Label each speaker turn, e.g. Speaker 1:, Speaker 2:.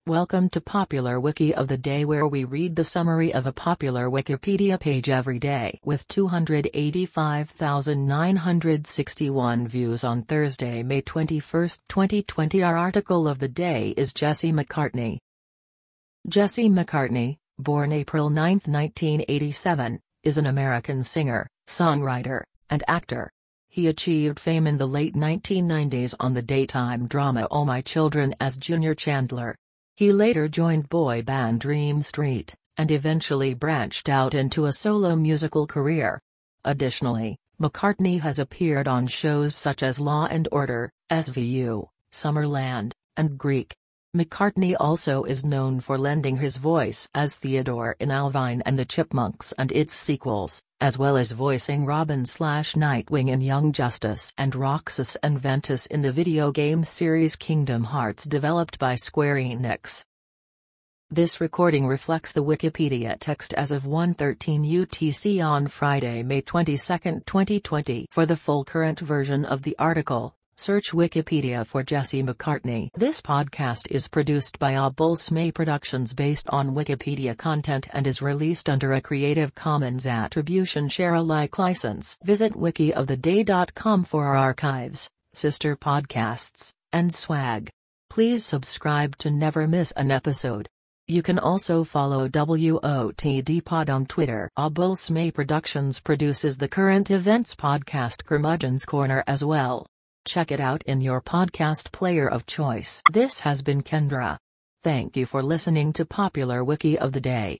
Speaker 1: Welcome to Popular Wiki of the Day, where we read the summary of a popular Wikipedia page every day. With 285,961 views on Thursday, May 21, 2020, our article of the day is Jesse McCartney. Jesse McCartney, born April 9, 1987, is an American singer, songwriter, and actor. He achieved fame in the late 1990s on the daytime drama Oh My Children as Junior Chandler. He later joined boy band Dream Street, and eventually branched out into a solo musical career. Additionally, McCartney has appeared on shows such as Law & Order, SVU, Summerland, and Greek. McCartney also is known for lending his voice as Theodore in Alvin and the Chipmunks and its sequels, as well as voicing Robin/Nightwing in Young Justice and Roxas and Ventus in the video game series Kingdom Hearts developed by Square Enix. This recording reflects the Wikipedia text as of 1:13 UTC on Friday, May 22, 2020. For the full current version of the article, search Wikipedia for Jesse McCartney. This podcast is produced by Obulsme Productions based on Wikipedia content and is released under a Creative Commons Attribution Share Alike license. Visit wikioftheday.com for our archives, sister podcasts, and swag. Please subscribe to never miss an episode. You can also follow WOTD Pod on Twitter. Obulsme Productions produces the current events podcast Curmudgeon's Corner as well. Check it out in your podcast player of choice. This has been Kendra. Thank you for listening to Popular Wiki of the Day.